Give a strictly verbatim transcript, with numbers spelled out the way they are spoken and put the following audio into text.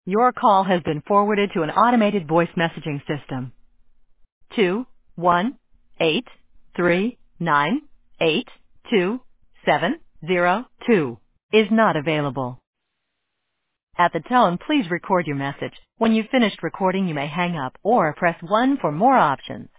Your call has been forwarded to an automated voice messaging system. Two one eight three nine eight two seven zero two is not available. At the tone, please record your message. When you've finished recording, you may hang up or press one for more options.